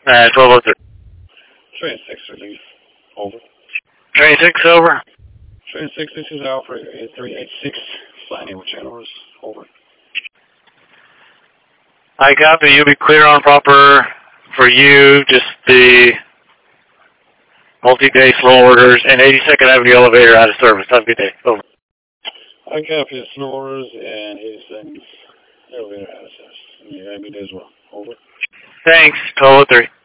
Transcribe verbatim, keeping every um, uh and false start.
Uh, twelve oh three. Train six, release. Over. Train six, over. Train six, this is Alfred, eight three eight six, signing with channels. Over. I copy. You'll be clear on proper for you, just the multi-day slow orders and eighty-second Avenue elevator out of service. Have a good day. Over. I copy the slow orders and eighty-second elevator out of service. You have a good day as well. Over. Thanks. twelve oh three.